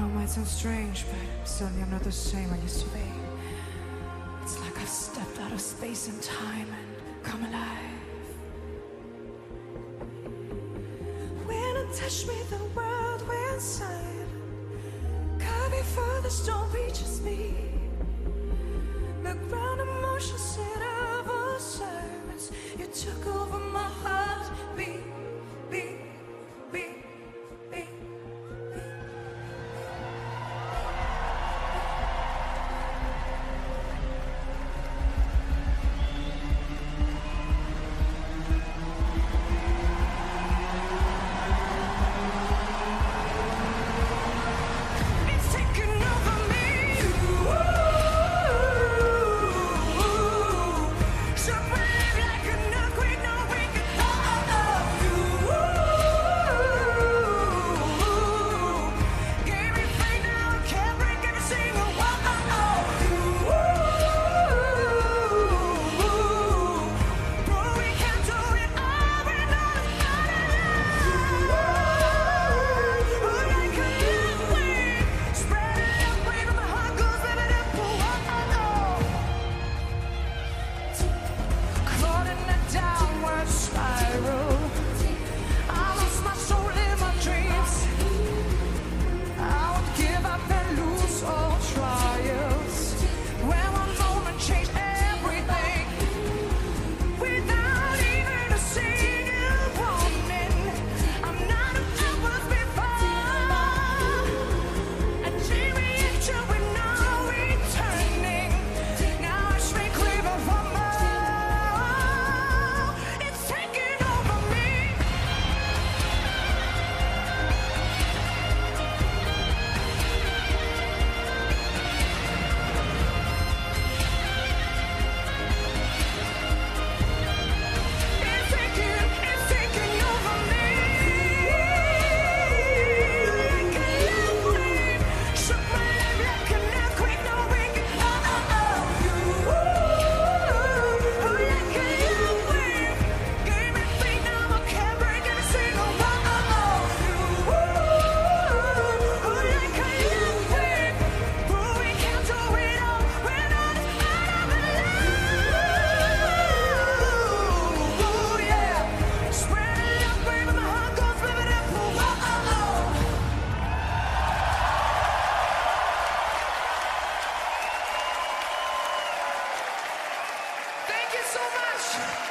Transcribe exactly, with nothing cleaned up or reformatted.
might sound strange, but suddenly I'm not the same I used to be. It's like I've stepped out of space and time and come alive. When you touch me, the world went inside. Cut before the storm reaches me. The ground emotion set of all sirens. You took over my heart, beat, beat, beat, beat. It's taken over me. Shook my life like an earthquake, no we could hold you. Gave me free, now I can't break every single one. But we can't do it all, we know it's not enough. Like a young wave, spread it out, wave of my heart goes living up. Caught in a downward spiral, I lost my soul in my dreams. I would give up and lose all trials. When one moment changed everything, without even a single warning. I'm not who I was before. A chain reaction with no returning. Now I shrink, live and rumble. It's taking over me. It's taking, it's taking over me. Like a young wave, shook my life like an earthquake, no we could hold you. Like a young wave, gave me free, now I can't break every single one. Like a young wave, but we can't do it all, we're not as out of love. Yeah, spread it out, baby, my heart goes living up. Thank you so much.